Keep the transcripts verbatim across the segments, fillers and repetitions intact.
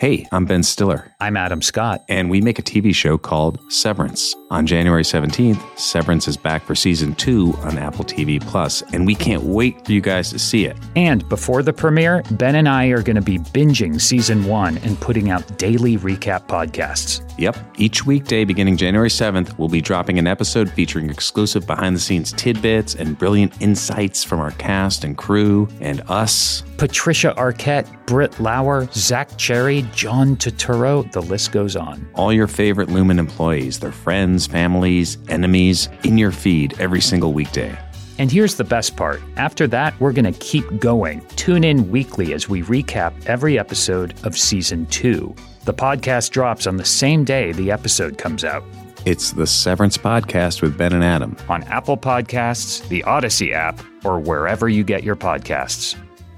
Hey, I'm Ben Stiller. I'm Adam Scott. And we make a T V show called Severance. On January seventeenth, Severance is back for season two on Apple T V Plus, and we can't wait for you guys to see it. And before the premiere, Ben and I are going to be binging season one and putting out daily recap podcasts. Yep. Each weekday beginning January seventh, we'll be dropping an episode featuring exclusive behind-the-scenes tidbits and brilliant insights from our cast and crew and us. Patricia Arquette, Britt Lauer, Zach Cherry, John Turturro, the list goes on. All your favorite Lumen employees, their friends, families, enemies, in your feed every single weekday. And here's the best part. After that, we're going to keep going. Tune in weekly as we recap every episode of season two. The podcast drops on the same day the episode comes out. It's the Severance Podcast with Ben and Adam. On Apple Podcasts, the Odyssey app, or wherever you get your podcasts.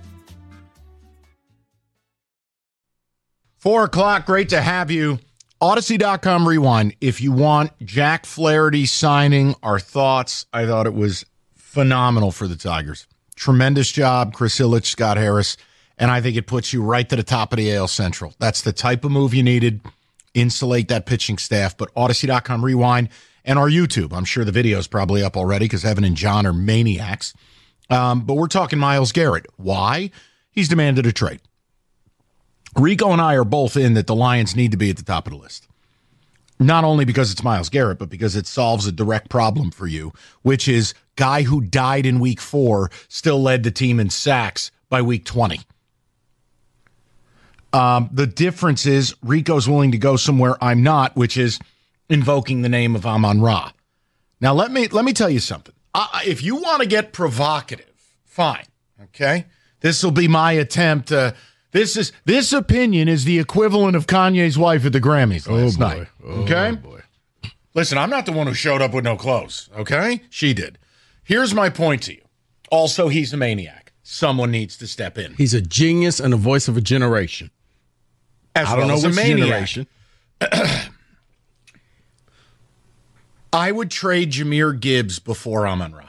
Four o'clock, great to have you. Odyssey dot com Rewind. If you want Jack Flaherty signing, our thoughts, I thought it was phenomenal for the Tigers. Tremendous job, Chris Ilitch, Scott Harris, and I think it puts you right to the top of the A L Central. That's the type of move you needed. Insulate that pitching staff. But Odyssey dot com Rewind and our YouTube. I'm sure the video is probably up already because Evan and John are maniacs. Um, but we're talking Myles Garrett. Why? He's demanded a trade. Rico and I are both in that the Lions need to be at the top of the list. Not only because it's Myles Garrett, but because it solves a direct problem for you, which is guy who died in week four still led the team in sacks by week twenty. Um, the difference is Rico's willing to go somewhere I'm not, which is invoking the name of Amon-Ra. Now, let me let me tell you something. Uh, if you want to get provocative, fine, okay? This will be my attempt to... This is this opinion is the equivalent of Kanye's wife at the Grammys last oh boy. night. Oh okay? boy. Listen, I'm not the one who showed up with no clothes, okay? She did. Here's my point to you. Also, he's a maniac. Someone needs to step in. He's a genius and a voice of a generation. As I don't well know as a which maniac. generation. I would trade Jahmyr Gibbs before Amon-Ra.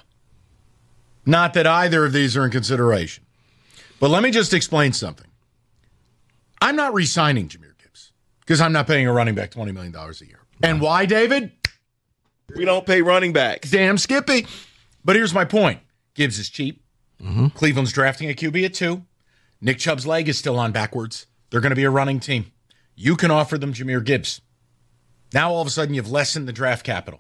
Not that either of these are in consideration. But let me just explain something. I'm not re-signing Jahmyr Gibbs because I'm not paying a running back twenty million dollars a year. And why, David? We don't pay running backs. Damn Skippy. But here's my point. Gibbs is cheap. Mm-hmm. Cleveland's drafting a Q B at two. Nick Chubb's leg is still on backwards. They're going to be a running team. You can offer them Jahmyr Gibbs. Now all of a sudden you've lessened the draft capital.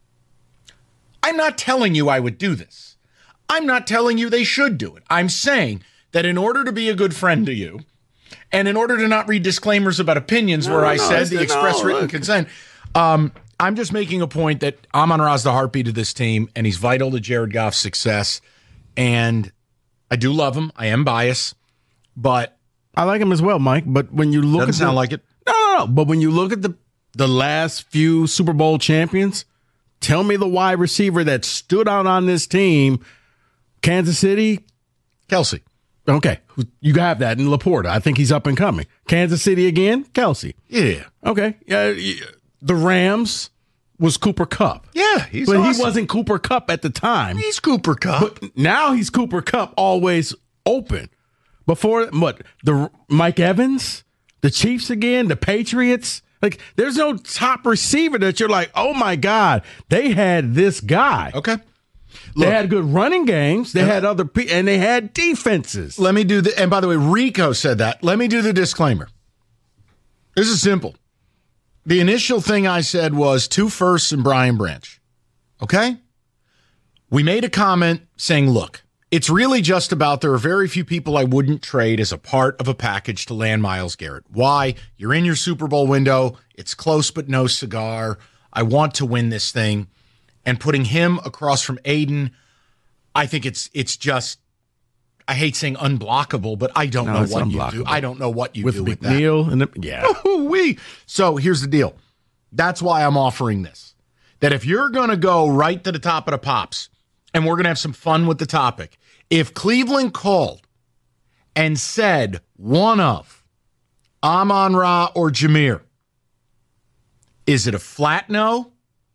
I'm not telling you I would do this. I'm not telling you they should do it. I'm saying that in order to be a good friend to you, and in order to not read disclaimers about opinions no, where I no, said the no, express written look. consent, um, I'm just making a point that Amon-Ra's the heartbeat of this team, and he's vital to Jared Goff's success. And I do love him. I am biased, but I like him as well, Mike. But when you look doesn't at sound the, like it. No, no, no. But when you look at the the last few Super Bowl champions, tell me the wide receiver that stood out on this team. Kansas City, Kelsey. Okay, you have that in Laporta. I think he's up and coming. Kansas City again, Kelsey. Yeah. Okay. Uh, the Rams was Cooper Kupp. Yeah, he's But awesome. he wasn't Cooper Kupp at the time. He's Cooper Kupp. But now he's Cooper Kupp, always open. Before, what, the Mike Evans, the Chiefs again, the Patriots. Like, there's no top receiver that you're like, oh, my God, they had this guy. Okay. They Look, had good running games. They Yeah. had other people, and they had defenses. let me do the, and by the way, Rico said that. Let me do the disclaimer. This is simple. The initial thing I said was two firsts and Brian Branch. Okay? We made a comment saying, look, it's really just about there are very few people I wouldn't trade as a part of a package to land Myles Garrett. Why? You're in your Super Bowl window. It's close but no cigar. I want to win this thing. And putting him across from Aiden, I think it's it's just, I hate saying unblockable, but I don't No, know it's what you unblockable. do. I don't know what you with do with that. McNeil and the, yeah. Ooh-wee. So here's the deal. That's why I'm offering this. That if you're going to go right to the top of the pops, and we're going to have some fun with the topic, if Cleveland called and said one of Amon-Ra or Jahmyr, is it a flat no?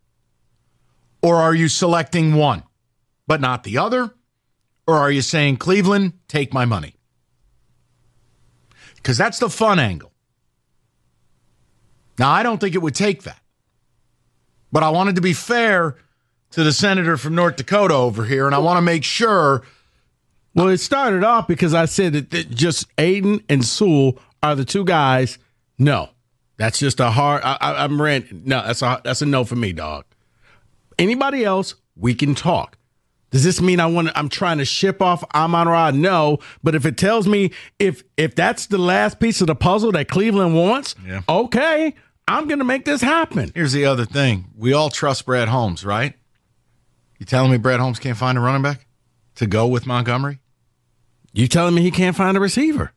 Or are you selecting one, but not the other? Or are you saying, Cleveland, take my money? Because that's the fun angle. Now, I don't think it would take that. But I wanted to be fair to the senator from North Dakota over here, and I want to make sure. Well, it started off because I said that, that just Aiden and Sewell are the two guys. No, that's just a hard. I, I, I'm ranting. No, that's a that's a no for me, dog. Anybody else, we can talk. Does this mean I want? I'm trying to ship off Amon-Ra? No, but if it tells me if if that's the last piece of the puzzle that Cleveland wants, yeah. okay, I'm going to make this happen. Here's the other thing: we all trust Brad Holmes, right? You telling me Brad Holmes can't find a running back to go with Montgomery? You telling me he can't find a receiver?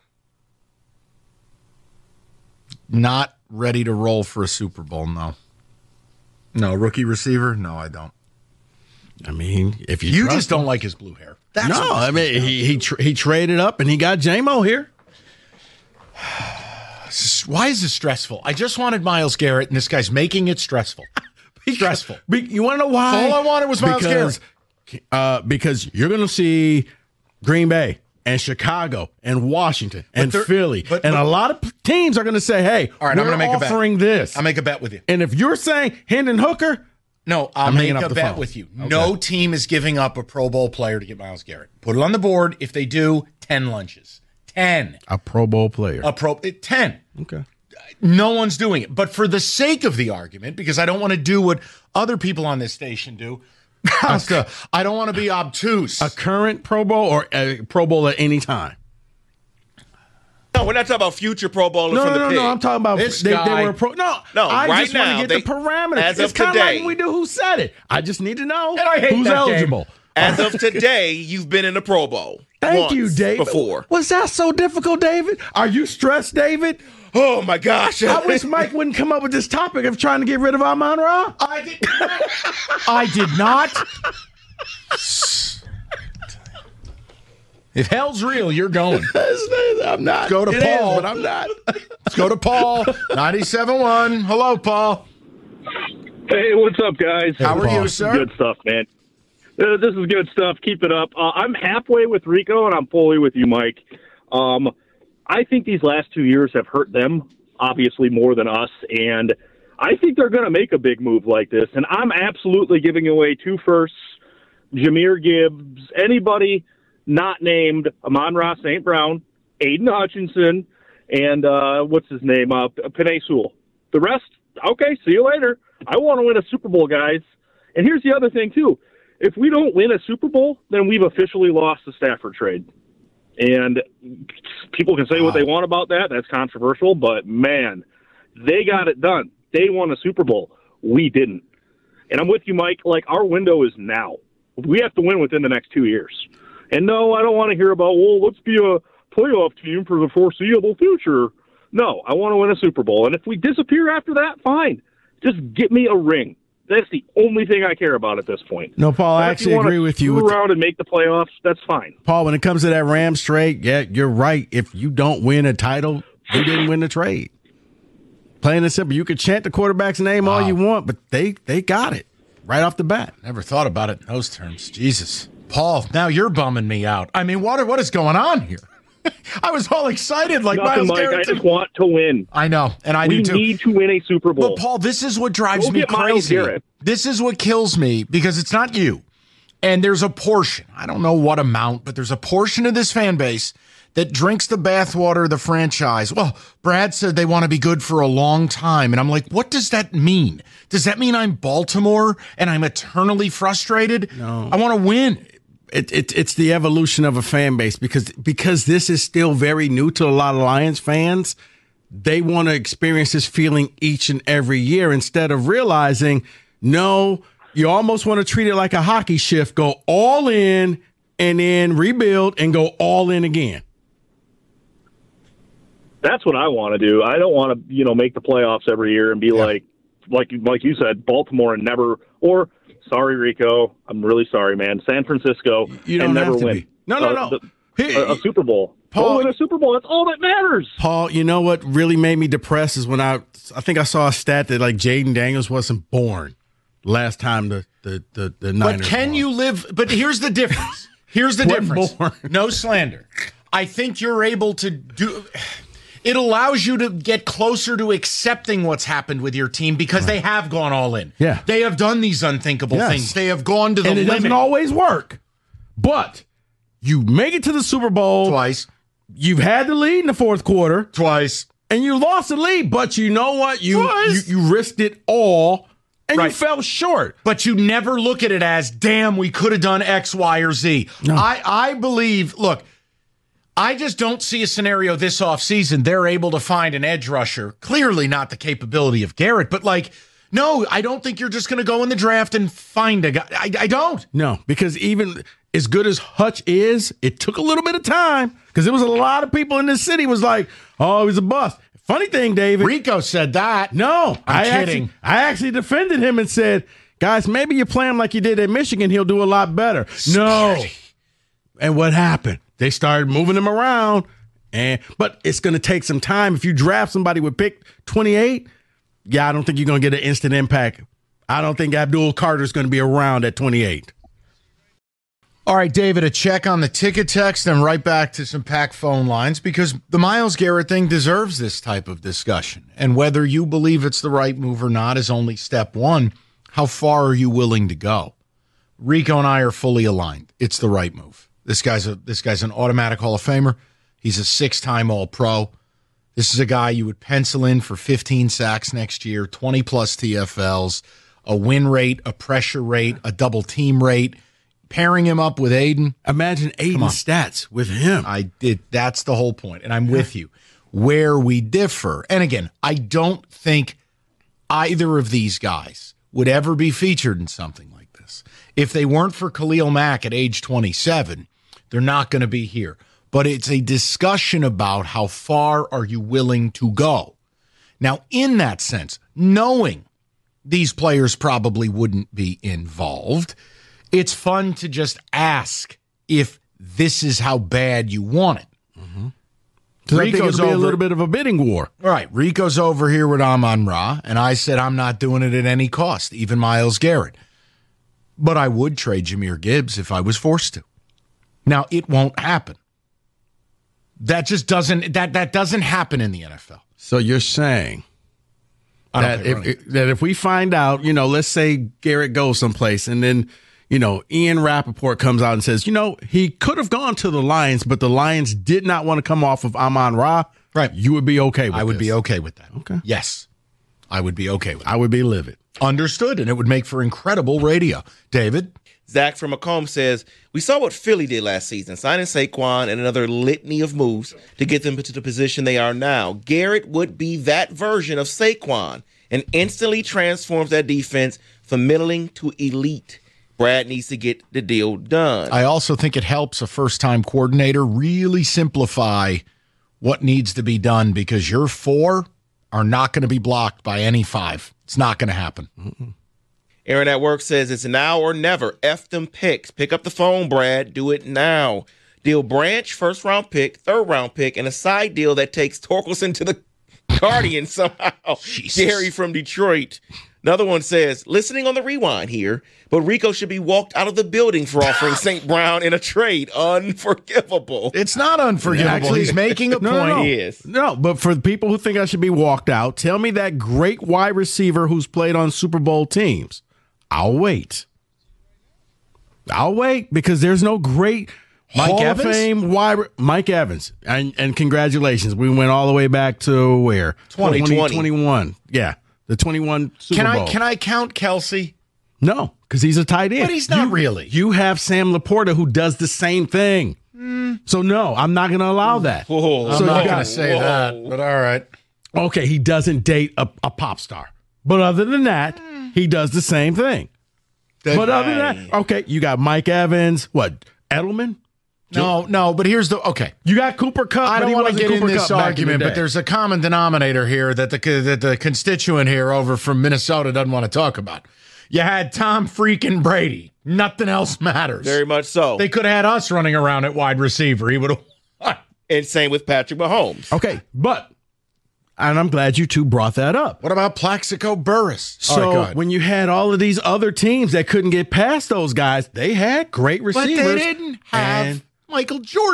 Not ready to roll for a Super Bowl, no. No, rookie receiver? No, I don't. I mean, if you You trust just don't him. like his blue hair. That's No, I mean, he he, tra- he traded up and he got J-Mo here. Why is this stressful? I just wanted Myles Garrett, and this guy's making it stressful. Stressful. Be- You want to know why? All I wanted was Myles because, Garrett. Uh, because you're going to see Green Bay and Chicago and Washington and they're- Philly. but- and but- a lot of teams are going to say, hey, All right, we're I'm gonna make a bet. offering this. I'll make a bet with you. and if you're saying Hendon Hooker, No, I'll I'm make hanging a up the bet phone. with you. Okay. No team is giving up a Pro Bowl player to get Myles Garrett. Put it on the board. If they do, ten lunches. ten. a Pro Bowl player. A pro ten. Okay. No one's doing it. But for the sake of the argument, because I don't want to do what other people on this station do, Costa, I don't want to be obtuse. A current Pro Bowl or a Pro Bowl at any time? No, we're not talking about future Pro Bowlers No, from no, the no, pig. no. I'm talking about This they, they guy- were a pro. No, No, I right just want now, to get they- the parameters. as It's of kind of like today- when we do Who Said It. I just need to know I hate who's that game. eligible. As of today, you've been in the Pro Bowl. Thank once you, David. Before. Was that so difficult, David? Are you stressed, David? Oh my gosh! I wish Mike wouldn't come up with this topic of trying to get rid of Amon-Ra. I did. I did not. If hell's real, you're going. I'm not. Go to It is, Paul. but I'm not. Let's go to Paul. ninety-seven point one. Hello, Paul. Hey, what's up, guys? How are you, sir? Good stuff, man. Uh, this is good stuff. Keep it up. Uh, I'm halfway with Rico, and I'm fully with you, Mike. Um, I think these last two years have hurt them, obviously, more than us, and I think they're going to make a big move like this, and I'm absolutely giving away two firsts, Jahmyr Gibbs, anybody not named Amon-Ra Saint Brown, Aiden Hutchinson, and uh, what's his name, uh, Penei Sewell. The rest, okay, see you later. I want to win a Super Bowl, guys. And here's the other thing, too. If we don't win a Super Bowl, then we've officially lost the Stafford trade. And people can say what they want about that. That's controversial. But, man, they got it done. They won a Super Bowl. We didn't. And I'm with you, Mike. Like, our window is now. We have to win within the next two years. And, no, I don't want to hear about, well, let's be a playoff team for the foreseeable future. No, I want to win a Super Bowl. And if we disappear after that, fine. Just get me a ring. That's the only thing I care about at this point. No, Paul, I If actually you wanna agree with you. screw With around and make the playoffs, that's fine. Paul, when it comes to that Rams trade, yeah, you're right. If you don't win a title, you didn't win the trade. Plain and simple. You can chant the quarterback's name all Wow. you want, but they they got it right off the bat. Never thought about it in those terms. Jesus. Paul, now you're bumming me out. I mean, what, what is going on here? I was all excited like Nothing, Myles Mike. Garrett. I just want to win. I know, and I we do too. need to win a Super Bowl. But Paul, this is what drives Go me get Myles crazy. Garrett. This is what kills me because it's not you. And there's a portion, I don't know what amount, but there's a portion of this fan base that drinks the bathwater of the franchise. Well, Brad said they want to be good for a long time. And I'm like, what does that mean? Does that mean I'm Baltimore and I'm eternally frustrated? No. I want to win. It, it, it's the evolution of a fan base because because this is still very new to a lot of Lions fans. They want to experience this feeling each and every year instead of realizing, no, you almost want to treat it like a hockey shift, go all in and then rebuild and go all in again. That's what I want to do. I don't want to, you know, make the playoffs every year and be yeah. like, like, like you said, Baltimore and never, or sorry, Rico, I'm really sorry, man. San Francisco you don't and never have to win. Be. No, no, uh, no. The, a, a Super Bowl. Paul, Go win a Super Bowl. That's all that matters. Paul, you know what really made me depressed is when I, I think I saw a stat that like Jaden Daniels wasn't born last time the the the, the Niners. But can won. you live? But here's the difference. Here's the Wasn't difference. born. No slander. I think you're able to do. It allows you to get closer to accepting what's happened with your team because right. they have gone all in. Yeah. They have done these unthinkable yes. things. They have gone to the and it limit. doesn't always work. But you make it to the Super Bowl. Twice. You've had the lead in the fourth quarter. Twice. And you lost the lead. But you know what? You you, you risked it all, and right. you fell short. But you never look at it as, damn, we could have done X, Y, or Z. No. I, I believe, look, I just don't see a scenario this offseason they're able to find an edge rusher. Clearly not the capability of Garrett, but like, no, I don't think you're just going to go in the draft and find a guy. I, I don't. No, because even as good as Hutch is, it took a little bit of time because there was a lot of people in this city was like, oh, he's a bust. Funny thing, David. Rico said that. No, I'm I kidding. Actually, I actually defended him and said, guys, maybe you play him like you did at Michigan. He'll do a lot better. Scary. No. And what happened? They started moving him around, and but it's going to take some time. If you draft somebody with pick twenty-eight, yeah, I don't think you're going to get an instant impact. I don't think Abdul Carter's going to be around at twenty-eight. All right, David, a check on the ticket text and right back to some packed phone lines because the Myles Garrett thing deserves this type of discussion. And whether you believe it's the right move or not is only step one. How far are you willing to go? Rico and I are fully aligned. It's the right move. This guy's a this guy's an automatic Hall of Famer. He's a six-time All-Pro. This is a guy you would pencil in for fifteen sacks next year, twenty-plus T F Ls, a win rate, a pressure rate, a double team rate. Pairing him up with Aiden. Imagine Aiden's stats with him. I did. That's the whole point, and I'm with you. Where we differ, and again, I don't think either of these guys would ever be featured in something like this. If they weren't for Khalil Mack at age twenty-seven, they're not going to be here. But it's a discussion about how far are you willing to go. Now, in that sense, knowing these players probably wouldn't be involved, it's fun to just ask if this is how bad you want it. Mm-hmm. So I think it'll be over, a little bit of a bidding war. All right, Rico's over here with Amon-Ra, and I said I'm not doing it at any cost, even Myles Garrett. But I would trade Jahmyr Gibbs if I was forced to. Now, it won't happen. That just doesn't that that doesn't happen in the N F L. So you're saying that if, if that if we find out, you know, let's say Garrett goes someplace and then, you know, Ian Rappaport comes out and says, you know, he could have gone to the Lions, but the Lions did not want to come off of Amon-Ra. Right. You would be okay with that. I would this. be okay with that. Okay. Yes. I would be okay with that. I would be livid. Understood, and it would make for incredible radio. David? Zach from Macomb says, we saw what Philly did last season, signing Saquon and another litany of moves to get them into the position they are now. Garrett would be that version of Saquon and instantly transforms that defense from middling to elite. Brad needs to get the deal done. I also think it helps a first-time coordinator really simplify what needs to be done because your four are not going to be blocked by any five. It's not going to happen. Mm-mm. Aaron at work says it's now or never. F them picks. Pick up the phone, Brad. Do it now. Deal Branch, first round pick, third round pick, and a side deal that takes Torkelson to the Guardians somehow. Gary from Detroit. Another one says, listening on the rewind here, but Rico should be walked out of the building for offering Saint Brown in a trade. Unforgivable. It's not unforgivable. Actually, he's making a no, point. No, no. He is. No, but for the people who think I should be walked out, tell me that great wide receiver who's played on Super Bowl teams. I'll wait. I'll wait because there's no great Mike Hall Evans? of Fame wide Mike Evans. And, and congratulations. We went all the way back to where? twenty twenty. twenty-one. Yeah. The twenty-one Super can Bowl. I can I count Kelsey? No, because he's a tight end. But he's not you, really. You have Sam Laporta who does the same thing. Mm. So no, I'm not going to allow that. Whoa, I'm so not you going got to say whoa. that, but all right. Okay, he doesn't date a, a pop star. But other than that, he does the same thing. That, but other than that, okay, you got Mike Evans, what, Edelman? No, no, but here's the, okay. You got Cooper Kupp. I but don't he want to wasn't get Cooper in this Kupp back in argument, the but day. there's a common denominator here that the, that the constituent here over from Minnesota doesn't want to talk about. You had Tom freaking Brady. Nothing else matters. Very much so. They could have had us running around at wide receiver. He would have. And same with Patrick Mahomes. Okay, but, and I'm glad you two brought that up. What about Plaxico Burress? So All right, go ahead. when you had all of these other teams that couldn't get past those guys, they had great But receivers. they didn't have and- Michael Jordan.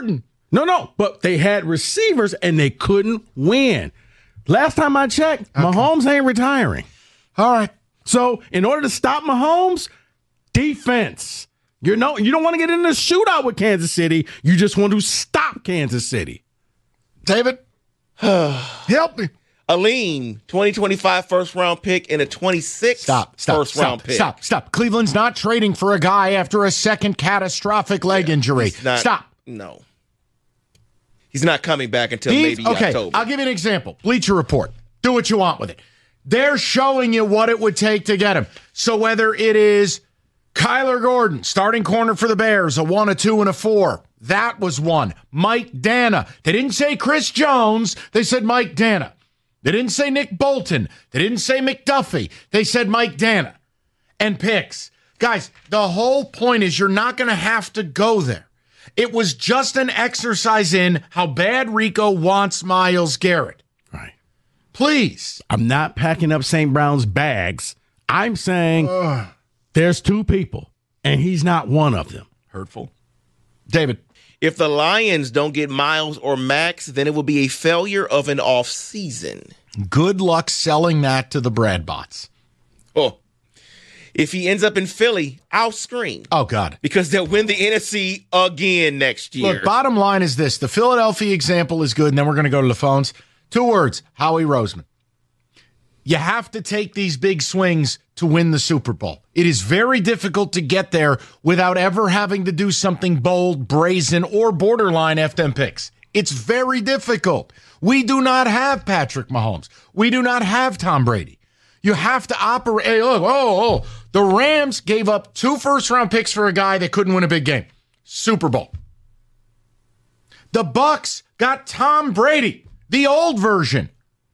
No, no, but they had receivers and they couldn't win. Last time I checked, okay. Mahomes ain't retiring. All right. So in order to stop Mahomes, defense. You know, you don't want to get in a shootout with Kansas City. You just want to stop Kansas City. David, help me. Aleem, twenty twenty-five first round pick and a twenty-six stop, stop, first stop, round pick. Stop, stop. Cleveland's not trading for a guy after a second catastrophic leg yeah, injury. Not, stop. No. He's not coming back until He's, maybe okay, October. I'll give you an example. Bleacher Report. Do what you want with it. They're showing you what it would take to get him. So whether it is Kyler Gordon, starting corner for the Bears, a one, a two, and a four. That was one. Mike Dana. They didn't say Chris Jones. They said Mike Dana. They didn't say Nick Bolton. They didn't say McDuffie. They said Mike Dana. And picks. Guys, the whole point is you're not going to have to go there. It was just an exercise in how bad Rico wants Myles Garrett. Right. Please. I'm not packing up Saint Brown's bags. I'm saying Ugh. there's two people, and he's not one of them. Hurtful. David. If the Lions don't get Myles or Max, then it will be a failure of an offseason. Good luck selling that to the Bradbots. Oh. If he ends up in Philly, I'll scream. Oh, God. Because they'll win the N F C again next year. Look, bottom line is this. The Philadelphia example is good, and then we're going to go to the phones. Two words, Howie Roseman. You have to take these big swings to win the Super Bowl. It is very difficult to get there without ever having to do something bold, brazen, or borderline F them picks. It's very difficult. We do not have Patrick Mahomes. We do not have Tom Brady. You have to operate. Hey, look, oh, oh, the Rams gave up two first-round picks for a guy that couldn't win a big game. Super Bowl. The Bucs got Tom Brady, the old version.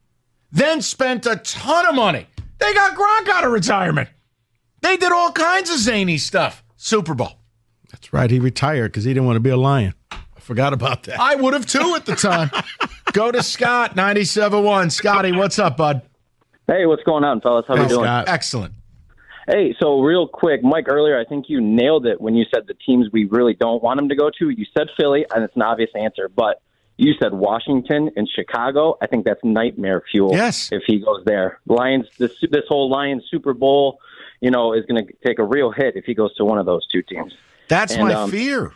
Then spent a ton of money. They got Gronk out of retirement. They did all kinds of zany stuff. Super Bowl. That's right. He retired because he didn't want to be a Lion. I forgot about that. I would have too at the time. Go to Scott, ninety-seven point one. Scotty, what's up, bud? Hey, what's going on, fellas? How hey, we doing? Scott. Excellent. Hey, so real quick, Mike, earlier, I think you nailed it when you said the teams we really don't want him to go to. You said Philly, and it's an obvious answer, but you said Washington and Chicago. I think that's nightmare fuel. Yes. If he goes there. Lions, this this whole Lions Super Bowl, you know, is going to take a real hit if he goes to one of those two teams. That's and, my um, fear.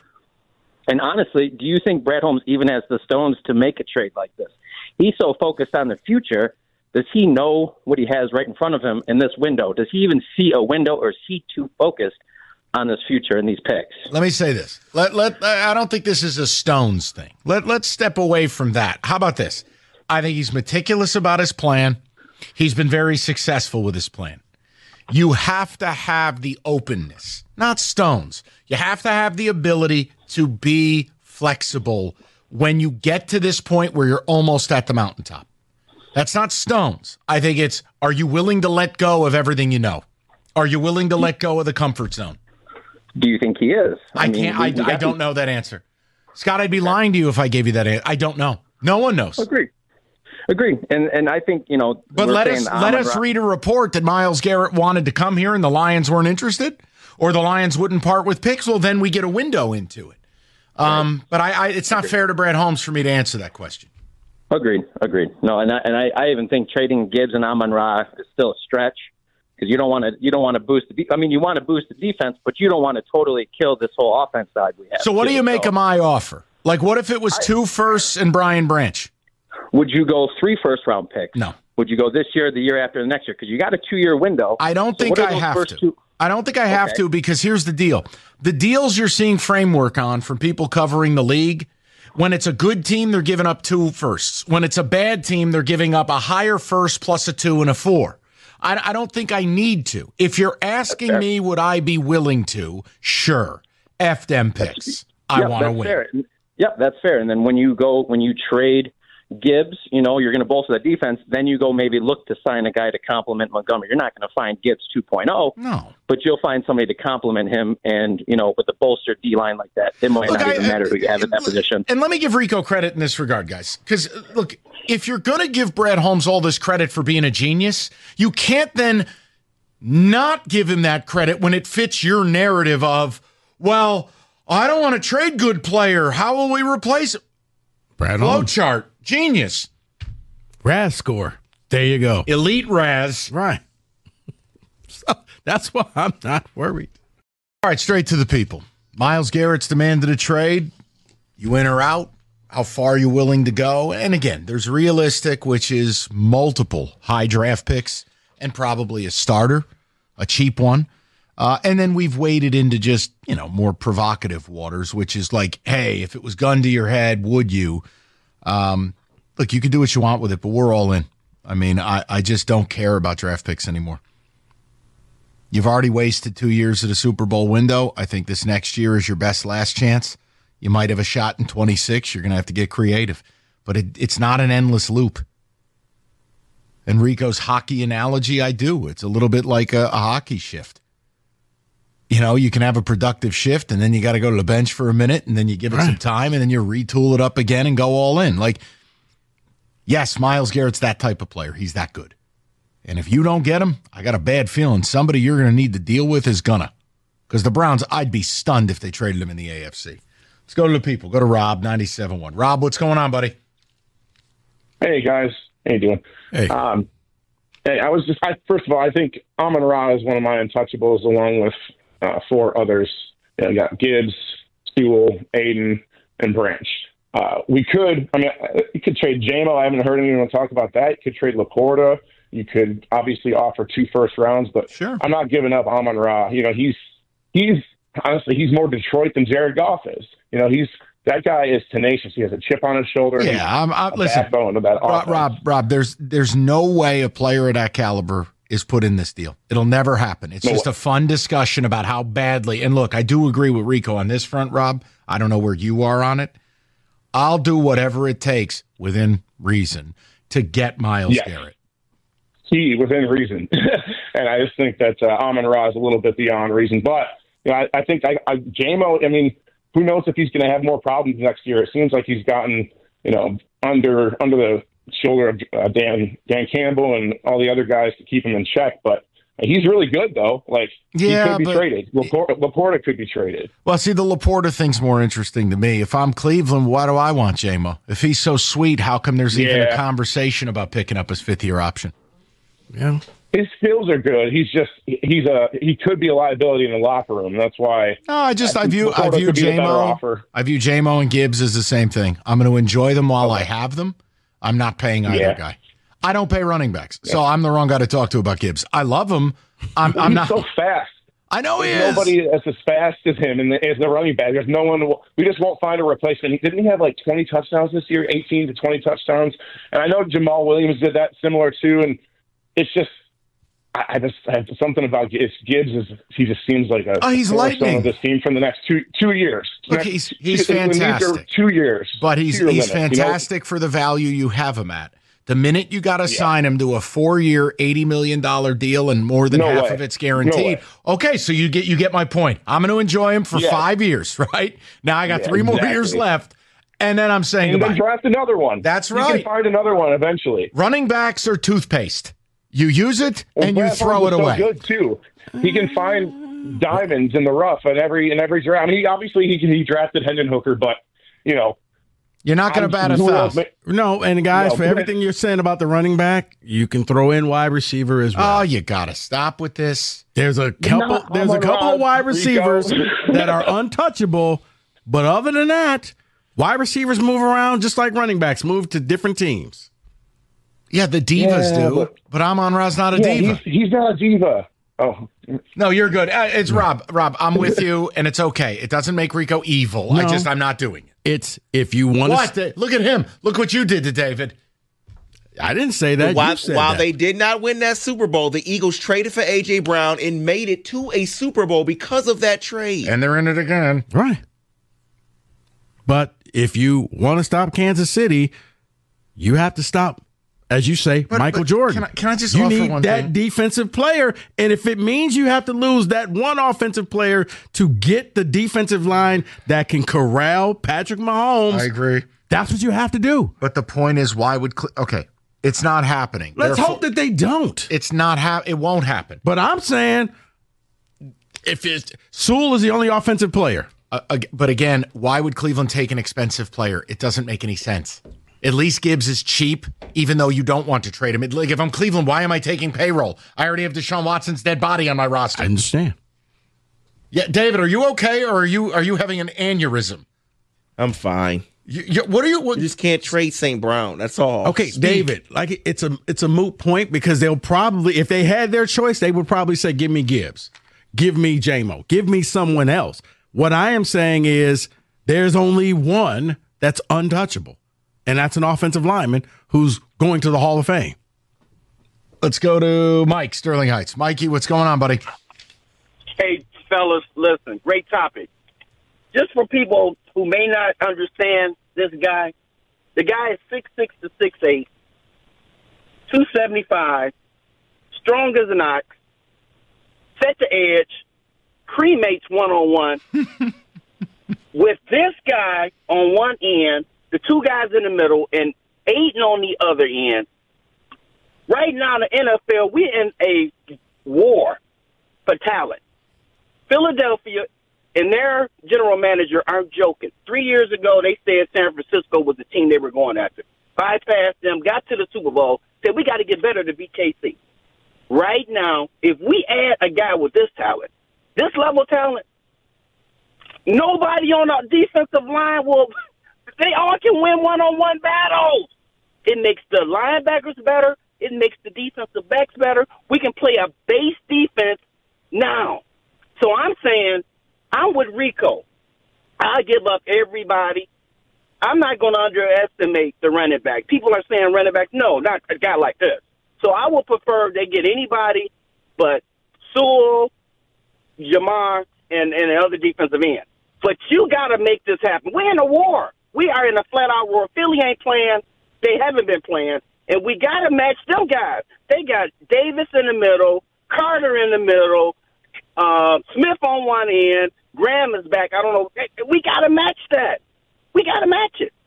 And honestly, do you think Brad Holmes even has the stones to make a trade like this? He's so focused on the future. Does he know what he has right in front of him in this window? Does he even see a window, or is he too focused on this future and these picks? Let me say this. Let let I don't think this is a Stones thing. Let let's step away from that. How about this? I think he's meticulous about his plan. He's been very successful with his plan. You have to have the openness, not Stones. You have to have the ability to be flexible when you get to this point where you're almost at the mountaintop. That's not Stones. I think it's, are you willing to let go of everything you know? Are you willing to let go of the comfort zone? Do you think he is? I, I mean, can't. I, I don't know that answer. Scott, I'd be lying to you if I gave you that answer. I don't know. No one knows. Agree. Agree. And and I think, you know. But let us let us read a report that Myles Garrett wanted to come here and the Lions weren't interested, or the Lions wouldn't part with picks. Well, then we get a window into it. Um, right. But I, I, it's not Agreed. fair to Brad Holmes for me to answer that question. Agreed. Agreed. No, and I, and I, I even think trading Gibbs and Amon-Ra is still a stretch. Because you don't want to, you don't want to boost the. De- I mean, you want to boost the defense, but you don't want to totally kill this whole offense side we have. So, what too. do you make so, of my offer? Like, what if it was two firsts and Brian Branch? Would you go three first round picks? No. Would you go this year, the year after, the next year? Because you got a two year window. I don't so think I have to. Two? I don't think I have okay. to because here's the deal: the deals you're seeing framework on from people covering the league. When it's a good team, they're giving up two firsts. When it's a bad team, they're giving up a higher first plus a two and a four. I, I don't think I need to. If you're asking me, would I be willing to? Sure. F them picks. I yep, want to win. Fair. Yep, that's fair. And then when you go, when you trade Gibbs, you know, you're going to bolster the defense. Then you go maybe look to sign a guy to complement Montgomery. You're not going to find Gibbs two point oh. No. But you'll find somebody to complement him. And, you know, with a bolstered D-line like that, it might look, not I, even matter who you have in that position. And let me give Rico credit in this regard, guys. Because, look, if you're going to give Brad Holmes all this credit for being a genius, you can't then not give him that credit when it fits your narrative of, well, I don't want to trade good player. How will we replace him? Brad Flow Holmes. chart. Genius. Raz score. There you go. Elite Raz. Right. So that's why I'm not worried. All right, straight to the people. Myles Garrett's demanded a trade. You in or out? How far are you willing to go? And again, there's realistic, which is multiple high draft picks and probably a starter, a cheap one. Uh, and then we've waded into just, you know, more provocative waters, which is like, hey, if it was gun to your head, would you? Um, look, you can do what you want with it, but we're all in. I mean, I, I just don't care about draft picks anymore. You've already wasted two years of the Super Bowl window. I think this next year is your best last chance. You might have a shot in twenty-six. You're going to have to get creative. But it, it's not an endless loop. Enrico's hockey analogy, I do. It's a little bit like a, a hockey shift. You know, you can have a productive shift, and then you got to go to the bench for a minute, and then you give it right. some time, and then you retool it up again and go all in. Like, yes, Myles Garrett's that type of player. He's that good. And if you don't get him, I got a bad feeling somebody you're going to need to deal with is gonna. Because the Browns, I'd be stunned if they traded him in the A F C. Let's go to the people. Go to Rob, ninety-seven point one. Rob, what's going on, buddy? Hey, guys. How you doing? Hey. Um, hey, I was just, I, first of all, I think Amon-Ra is one of my untouchables along with uh, four others. You know, you got Gibbs, Sewell, Aiden, and Branch. Uh, we could, I mean, you could trade J-Mo. I haven't heard anyone talk about that. You could trade Laporta. You could obviously offer two first rounds, but sure. I'm not giving up Amon-Ra. You know, he's, he's, honestly, he's more Detroit than Jared Goff is. You know, he's that guy is tenacious. He has a chip on his shoulder. Yeah, I'm, I'm, listen, backbone of that Rob, Rob, Rob, there's there's no way a player of that caliber is put in this deal. It'll never happen. It's no just way. a fun discussion about how badly. And look, I do agree with Rico on this front, Rob. I don't know where you are on it. I'll do whatever it takes within reason to get Myles yes. Garrett. He within reason, and I just think that uh, Amon-Ra is a little bit beyond reason. But you know, I, I think I, I J-Mo. I mean, who knows if he's going to have more problems next year? It seems like he's gotten, you know, under under the shoulder of uh, Dan Dan Campbell and all the other guys to keep him in check. But he's really good, though. Like, yeah, he could be but, traded. Laporta, Laporta could be traded. Well, see, the Laporta thing's more interesting to me. If I'm Cleveland, why do I want J-Mo? If he's so sweet, how come there's even yeah. a conversation about picking up his fifth-year option? Yeah. His skills are good. He's just he's a he could be a liability in the locker room. That's why. No, I just I, I view I view J-Mo I view J-Mo and Gibbs as the same thing. I'm going to enjoy them while okay. I have them. I'm not paying either yeah. guy. I don't pay running backs, yeah. so I'm the wrong guy to talk to about Gibbs. I love him. I'm, I'm he's not so fast. I know he There's is. Nobody is as fast as him, and as the running back, there's no one. We just won't find a replacement. Didn't he have like twenty touchdowns this year? eighteen to twenty touchdowns, and I know Jamal Williams did that similar too. And it's just. I just I have something about Gibbs. Gibbs is he just seems like a oh, he's lightning of this team from the next two two years. Look, next, he's he's fantastic. Two years, but he's he's limit, fantastic you know? for the value you have him at. The minute you got to yeah. sign him to a four-year, eighty million dollar deal, and more than no half way. of it's guaranteed. No okay, so you get you get my point. I'm going to enjoy him for yeah. five years, right? Now I got yeah, three exactly. more years left, and then I'm saying and goodbye. then draft another one. That's you right. You can find another one eventually. Running backs are toothpaste. You use it well, and Brad you throw Holmes it away. So good too. He can find diamonds in the rough at every in every draft. I mean, he, obviously he he drafted Hendon Hooker, but you know, you're not going to bat a thousand. No, and guys, no, for everything you're saying about the running back, you can throw in wide receiver as well. Oh, you got to stop with this. There's a couple. There's a couple of wide receivers that are untouchable, but other than that, wide receivers move around just like running backs move to different teams. Yeah, the divas yeah, do, but, but Amon-Ra's not a yeah, diva. He's, he's not a diva. Oh. No, you're good. Uh, it's Rob. Rob, I'm with you, and it's okay. It doesn't make Rico evil. No, I just, I'm not doing it. It's if you want what? to. Look at him. Look what you did to David. I didn't say that. While, said while that. they did not win that Super Bowl, the Eagles traded for A J Brown and made it to a Super Bowl because of that trade. And they're in it again. Right. But if you want to stop Kansas City, you have to stop. As you say, but, Michael but Jordan. Can I, can I just you offer need one that thing? defensive player, and if it means you have to lose that one offensive player to get the defensive line that can corral Patrick Mahomes, I agree. That's what you have to do. But the point is, why would Cle- okay? It's not happening. Let's Therefore, hope that they don't. It's not ha- It won't happen. But I'm saying, if it's Sewell is the only offensive player, Uh, but again, why would Cleveland take an expensive player? It doesn't make any sense. At least Gibbs is cheap, even though you don't want to trade him. It, like, if I'm Cleveland, why am I taking payroll? I already have Deshaun Watson's dead body on my roster. I understand. Yeah, David, are you okay, or are you are you having an aneurysm? I'm fine. You, you, what are you? What, You just can't trade Saint Brown. That's all. Okay, Speak. David, like it's a it's a moot point because they'll probably, if they had their choice, they would probably say, give me Gibbs, give me J-Mo, give me someone else. What I am saying is there's only one that's untouchable, and that's an offensive lineman who's going to the Hall of Fame. Let's go to Mike, Sterling Heights. Mikey, what's going on, buddy? Hey, fellas, listen, great topic. Just for people who may not understand this guy, the guy is six six to six eight, two seventy-five, strong as an ox, set to edge, cremates one-on-one. With this guy on one end, the two guys in the middle, and Aiden on the other end. Right now in the N F L, we're in a war for talent. Philadelphia and their general manager aren't joking. Three years ago, they said San Francisco was the team they were going after. Bypassed them, got to the Super Bowl, said we got to get better to beat K C. Right now, if we add a guy with this talent, this level of talent, nobody on our defensive line will – they all can win one-on-one battles. It makes the linebackers better. It makes the defensive backs better. We can play a base defense now. So I'm saying – I'm with Rico. I give up everybody. I'm not going to underestimate the running back. People are saying running back. No, not a guy like this. So I would prefer they get anybody but Sewell, Jamar, and, and the other defensive end. But you got to make this happen. We're in a war. We are in a flat-out war. Philly ain't playing. They haven't been playing. And we got to match them guys. They got Davis in the middle, Carter in the middle, uh, Smith on one end, Graham is back. I don't know. We got to match that. We got to match it.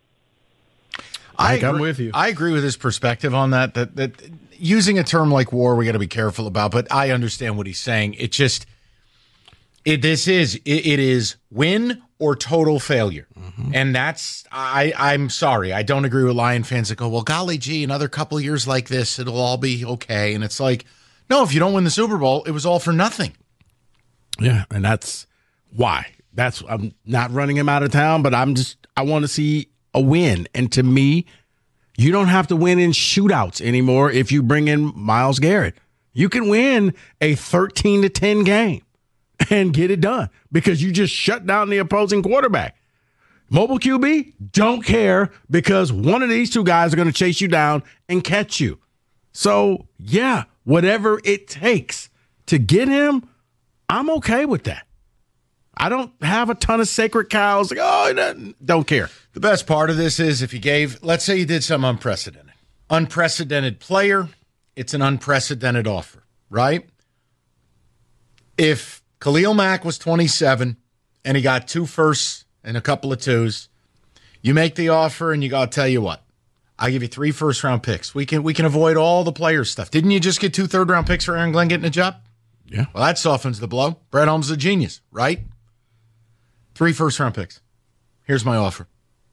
I Mike, I'm agree, with you. I agree with his perspective on that, that. That using a term like war, we got to be careful about. But I understand what he's saying. It just, it this is it, it is win or total failure, mm-hmm. and that's I. I'm sorry, I don't agree with Lion fans that go, well, golly gee, another couple of years like this, it'll all be okay. And it's like, no, if you don't win the Super Bowl, it was all for nothing. Yeah, and that's why. That's I'm not running him out of town, but I'm just I want to see a win. And to me, you don't have to win in shootouts anymore if you bring in Myles Garrett. You can win a thirteen to ten game and get it done because you just shut down the opposing quarterback. Mobile Q B, don't care because one of these two guys are going to chase you down and catch you. So, yeah, whatever it takes to get him, I'm okay with that. I don't have a ton of sacred cows. Like, oh, don't care. The best part of this is if you gave, let's say you did some unprecedented. Unprecedented player, it's an unprecedented offer, right? If Khalil Mack was twenty-seven and he got two firsts and a couple of twos, you make the offer and you got to tell you what, I'll give you three first-round picks. We can we can avoid all the player stuff. Didn't you just get two third-round picks for Aaron Glenn getting a job? Yeah. Well, that softens the blow. Brett Holmes is a genius, right? Three first-round picks. Here's my offer.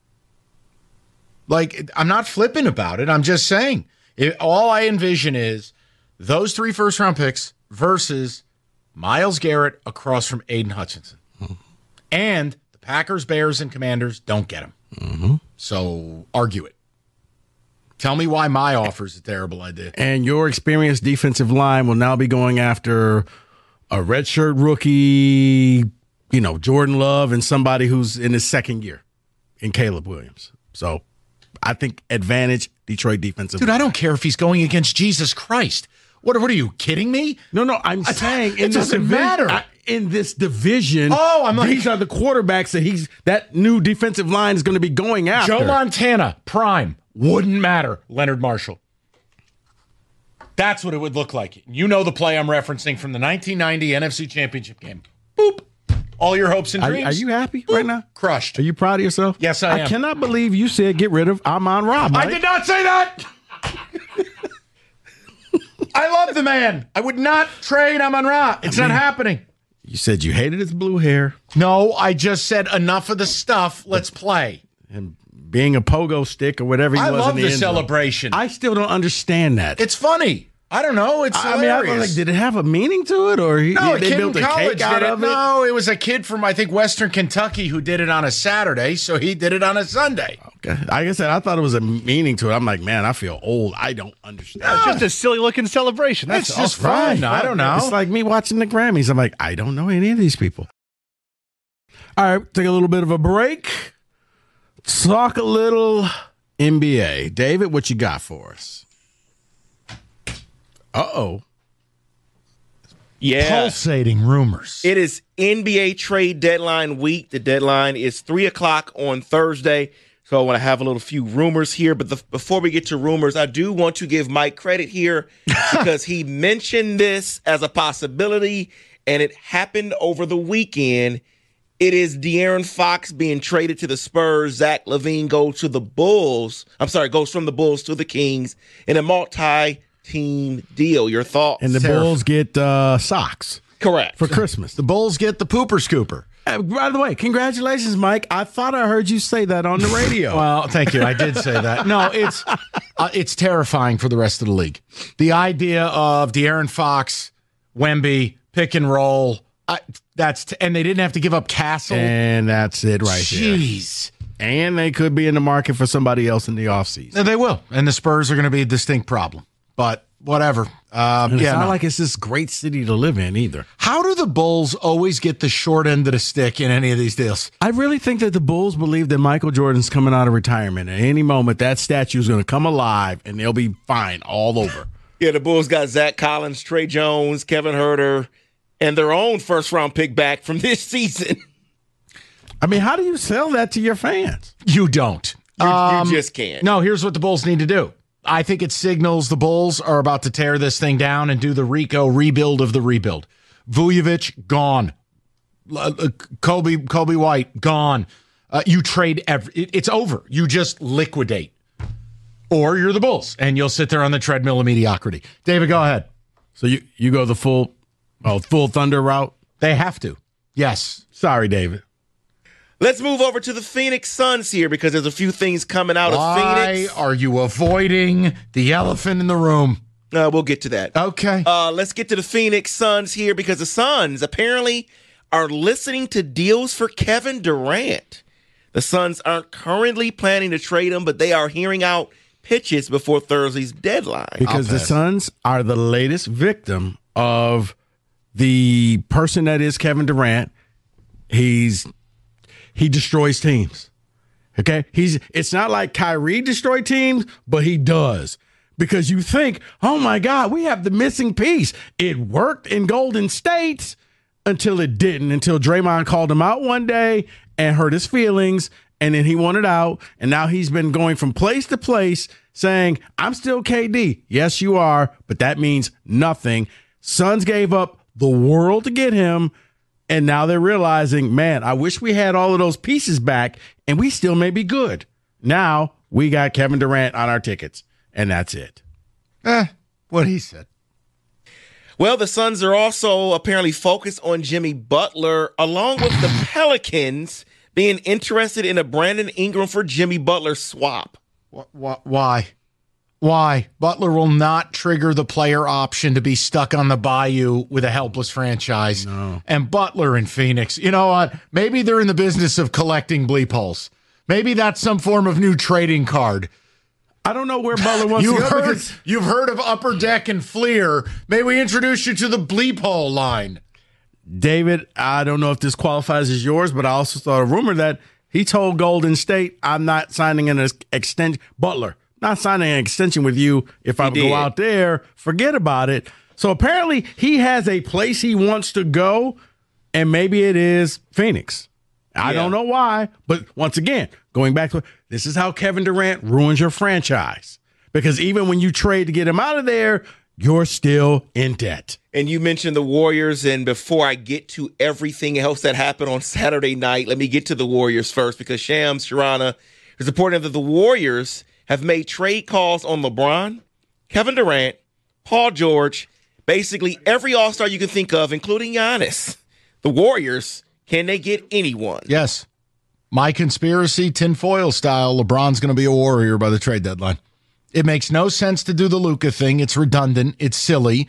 Like, I'm not flipping about it. I'm just saying. It, all I envision is those three first-round picks versus Myles Garrett across from Aiden Hutchinson. Mm-hmm. And the Packers, Bears, and Commanders don't get him. Mm-hmm. So argue it. Tell me why my offer is a terrible idea. And your experienced defensive line will now be going after a redshirt rookie, you know, Jordan Love, and somebody who's in his second year in Caleb Williams. So I think advantage Detroit defensive. Dude, I don't care if he's going against Jesus Christ. What, what are you kidding me? No, no, I'm I, saying it in this doesn't division, matter. I, in this division, oh, I'm like, these are the quarterbacks that he's that new defensive line is going to be going after. Joe Montana, prime, wouldn't matter. Leonard Marshall. That's what it would look like. You know the play I'm referencing from the nineteen ninety N F C Championship game. Boop. All your hopes and Are, dreams. are you happy Boop. right now? Crushed. Are you proud of yourself? Yes, I am. I cannot believe you said get rid of Amon Ra. Mike. I did not say that. I love the man. I would not trade Amon Ra. It's I mean, not happening. You said you hated his blue hair. No, I just said enough of the stuff. Let's play. And being a pogo stick or whatever he I was love in the the end zone. celebration. I still don't understand that. It's funny. I don't know. It's I mean, I was like, did it have a meaning to it, or he, no, they a kid built in a college cake out did it. of it? No, it was a kid from I think Western Kentucky who did it on a Saturday, so he did it on a Sunday. Okay. Like I said, I thought it was a meaning to it. I'm like, man, I feel old. I don't understand. It's just a silly looking celebration. That's It's just all. fun. I don't know. It's like me watching the Grammys. I'm like, I don't know any of these people. All right, take a little bit of a break. Talk a little N B A. David, what you got for us? Uh-oh. Yeah. Pulsating rumors. It is N B A trade deadline week. The deadline is three o'clock on Thursday. So I want to have a little few rumors here. But the, before we get to rumors, I do want to give Mike credit here because he mentioned this as a possibility, and it happened over the weekend. It is De'Aaron Fox being traded to the Spurs. Zach LaVine goes to the Bulls. I'm sorry, goes from the Bulls to the Kings in a multi-team deal. Your thoughts? And the Terrifying. Bulls get uh, socks Correct. for Christmas. The Bulls get the pooper scooper. Uh, by the way, congratulations, Mike. I thought I heard you say that on the radio. Well, thank you. I did say that. No, it's uh, it's terrifying for the rest of the league. The idea of De'Aaron Fox, Wemby, pick and roll. I, that's t- and they didn't have to give up Castle. And that's it right there. Jeez. And they could be in the market for somebody else in the offseason. And they will. And the Spurs are going to be a distinct problem. But whatever. Um, And yeah, it's not no. like it's this great city to live in either. How do the Bulls always get the short end of the stick in any of these deals? I really think that the Bulls believe that Michael Jordan's coming out of retirement. At any moment, that statue is going to come alive, and they'll be fine all over. Yeah, the Bulls got Zach Collins, Trey Jones, Kevin Huerter, and their own first-round pick back from this season. I mean, how do you sell that to your fans? You don't. You, Um, you just can't. No, here's what the Bulls need to do. I think it signals the Bulls are about to tear this thing down and do the Rico rebuild of the rebuild. Vujovic, gone. Uh, uh, Kobe, Kobe White, gone. Uh, you trade every, it, it's over. You just liquidate. Or you're the Bulls, and you'll sit there on the treadmill of mediocrity. David, go ahead. So you, you go the full oh, full Thunder route? They have to. Yes. Sorry, David. Let's move over to the Phoenix Suns here because there's a few things coming out Why of Phoenix. are you avoiding the elephant in the room? Uh, we'll get to that. Okay. Uh, let's get to the Phoenix Suns here because the Suns apparently are listening to deals for Kevin Durant. The Suns aren't currently planning to trade him, but they are hearing out pitches before Thursday's deadline. Because the Suns are the latest victim of the person that is Kevin Durant. He's he destroys teams. Okay? He's it's not like Kyrie destroyed teams, but he does. Because you think, oh my God, we have the missing piece. It worked in Golden State until it didn't, until Draymond called him out one day and hurt his feelings, and then he wanted out, and now he's been going from place to place saying, I'm still K D. Yes, you are, but that means nothing. Suns gave up the world to get him, and now they're realizing, man, I wish we had all of those pieces back, and we still may be good. Now we got Kevin Durant on our tickets, and that's it. Eh, what he said. Well, the Suns are also apparently focused on Jimmy Butler, along with the Pelicans being interested in a Brandon Ingram for Jimmy Butler swap. Why? Why? Butler will not trigger the player option to be stuck on the bayou with a helpless franchise. No. And Butler in Phoenix, you know what? Maybe they're in the business of collecting bleep holes. Maybe that's some form of new trading card. I don't know where Butler wants You've to go. heard, because- you've heard of Upper Deck and Fleer. May we introduce you to the bleep hole line? David, I don't know if this qualifies as yours, but I also saw a rumor that he told Golden State, I'm not signing an extension. Butler, not signing an extension with you. If I He go did. out there, forget about it. So apparently he has a place he wants to go, and maybe it is Phoenix. I Yeah. don't know why, but once again, going back to this is how Kevin Durant ruins your franchise. Because even when you trade to get him out of there, you're still in debt. And you mentioned the Warriors, and before I get to everything else that happened on Saturday night, let me get to the Warriors first because Shams Charania is reporting that the Warriors have made trade calls on LeBron, Kevin Durant, Paul George, basically every All-Star you can think of, including Giannis. the Warriors, can they get anyone? Yes. My conspiracy, tinfoil style, LeBron's going to be a Warrior by the trade deadline. It makes no sense to do the Luka thing. It's redundant. It's silly.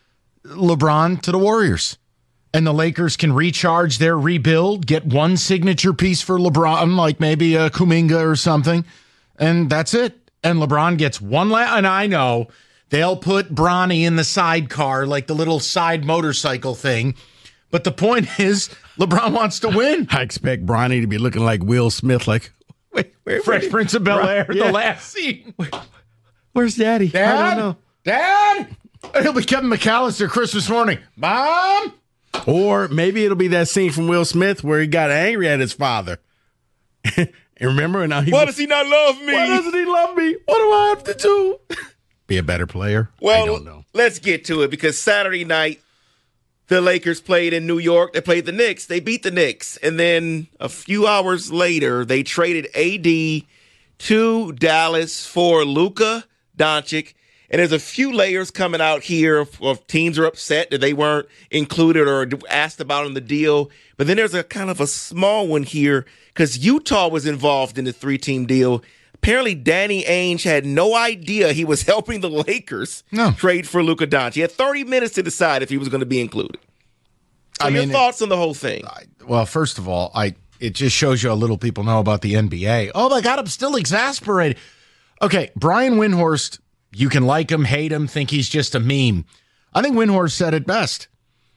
LeBron to the Warriors. And the Lakers can recharge their rebuild, get one signature piece for LeBron, like maybe a Kuminga or something, and that's it. And LeBron gets one last, and I know they'll put Bronny in the sidecar, like the little side motorcycle thing. But the point is, LeBron wants to win. I expect Bronny to be looking like Will Smith, like, wait, where, Fresh where, Prince of Bel-Air, yeah. the last scene. Where's Daddy? Dad? I don't know. Dad? He'll be Kevin McAllister Christmas morning. Mom? Or maybe it'll be that scene from Will Smith where he got angry at his father. And remember? And now he Why was, does he not love me? Why doesn't he love me? What do I have to do? Be a better player? Well, I don't know. Let's get to it because Saturday night, the Lakers played in New York. They played the Knicks. They beat the Knicks. And then a few hours later, they traded A D to Dallas for Luka Doncic. And there's a few layers coming out here of, of teams are upset that they weren't included or asked about in the deal. But then there's a kind of a small one here because Utah was involved in the three-team deal. Apparently, Danny Ainge had no idea he was helping the Lakers no. trade for Luka Doncic. He had thirty minutes to decide if he was going to be included. So I your mean, thoughts on the whole thing? I, well, first of all, I it just shows you how little people know about the N B A. Oh, my God, I'm still exasperated. Okay, Brian Windhorst, you can like him, hate him, think he's just a meme. I think Windhorst said it best.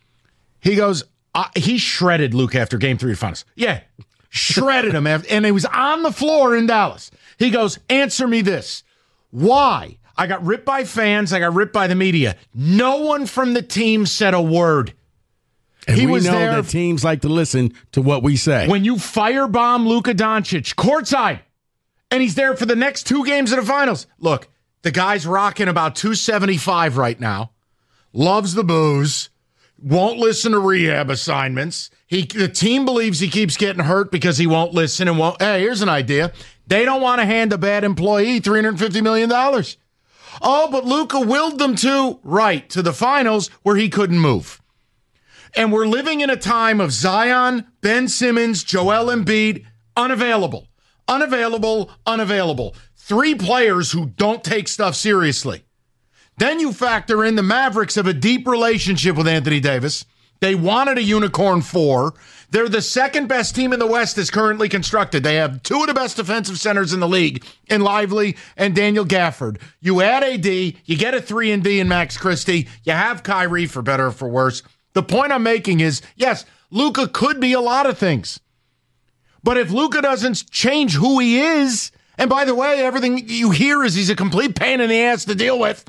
He goes, uh, he shredded Luke after game three of the finals. Yeah, shredded him. After, and he was on the floor in Dallas. He goes, answer me this. Why? I got ripped by fans. I got ripped by the media. No one from the team said a word. And he we was know there. that teams like to listen to what we say. When you firebomb Luka Doncic courtside, and he's there for the next two games of the finals. Look, the guy's rocking about two seventy-five right now. Loves the booze. Won't listen to rehab assignments. He, the team believes he keeps getting hurt because he won't listen and won't. Hey, here's an idea. They don't want to hand a bad employee three hundred fifty million dollars. Oh, but Luka willed them to, right, to the finals where he couldn't move. And we're living in a time of Zion, Ben Simmons, Joel Embiid, unavailable. Unavailable, unavailable. Three players who don't take stuff seriously. Then you factor in the Mavericks have a deep relationship with Anthony Davis. They wanted a unicorn four. They're the second best team in the West as currently constructed. They have two of the best defensive centers in the league in Lively and Daniel Gafford. You add A D, you get a three and D in Max Christie. You have Kyrie for better or for worse. The point I'm making is, yes, Luka could be a lot of things. But if Luka doesn't change who he is, and by the way, everything you hear is he's a complete pain in the ass to deal with,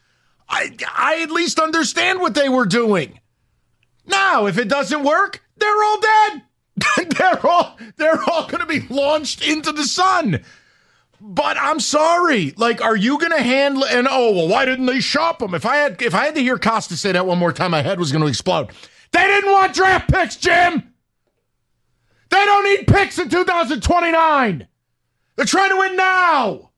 I, I at least understand what they were doing. Now, if it doesn't work, they're all dead. they're all they're all going to be launched into the sun. But I'm sorry. Like, are you going to handle? And oh, well, why didn't they shop them? If I had if I had to hear Costa say that one more time, my head was going to explode. They didn't want draft picks, Jim. They don't need picks in two thousand twenty-nine. They're trying to win now.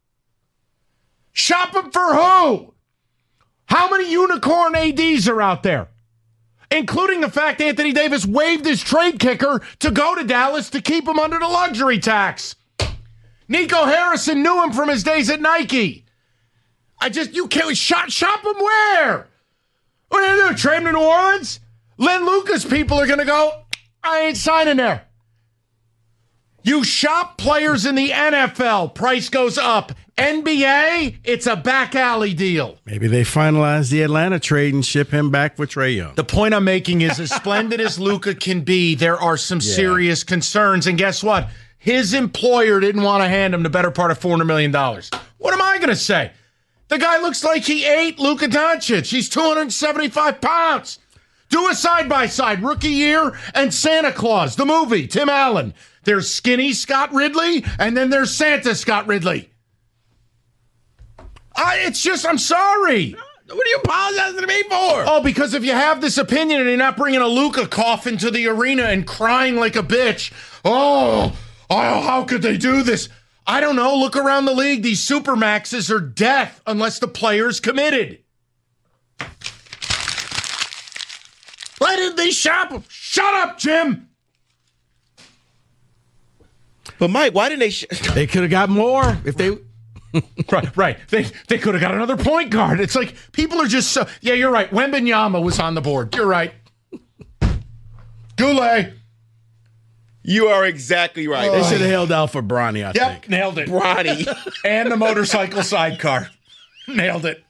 Shop them for who? How many unicorn A Ds are out there? Including the fact Anthony Davis waived his trade kicker to go to Dallas to keep him under the luxury tax. Nico Harrison knew him from his days at Nike. I just, you can't, shop, shop him where? What are you going to do, trade him to New Orleans? Len Lucas people are going to go, I ain't signing there. You shop players in the N F L, price goes up. N B A, it's a back alley deal. Maybe they finalize the Atlanta trade and ship him back for Trae Young. The point I'm making is, as splendid as Luka can be, there are some yeah. serious concerns. And guess what? His employer didn't want to hand him the better part of four hundred million dollars. What am I going to say? The guy looks like he ate Luka Doncic. He's two hundred seventy-five pounds. Do a side-by-side, rookie year and Santa Claus, the movie, Tim Allen. There's skinny Scott Ridley, and then there's Santa Scott Ridley. I, it's just, I'm sorry. What are you apologizing to me for? Oh, because if you have this opinion and you're not bringing a Luka coffin to the arena and crying like a bitch, oh, oh, how could they do this? I don't know. Look around the league. These supermaxes are death unless the player's committed. Why did they shop him? Shut up, Jim. But Mike, why didn't they? Sh- they could have got more if they. right, right. They they could have got another point guard. It's like people are just so. Yeah, you're right. Wembanyama was on the board. You're right. Goulet. You are exactly right. They should have held out for Bronny, I yep, think. Nailed it. Bronny. And the motorcycle sidecar. Nailed it.